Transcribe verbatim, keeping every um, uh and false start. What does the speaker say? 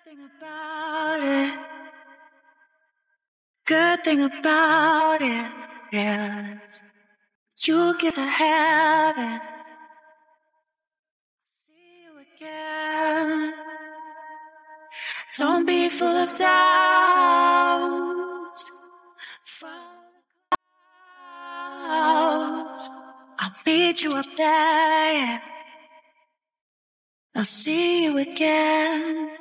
thing about it, good thing about it, yeah, you get to have it. See you again. Don't be full of doubts. Follow the clouds. I'll meet you up there. I'll see you again.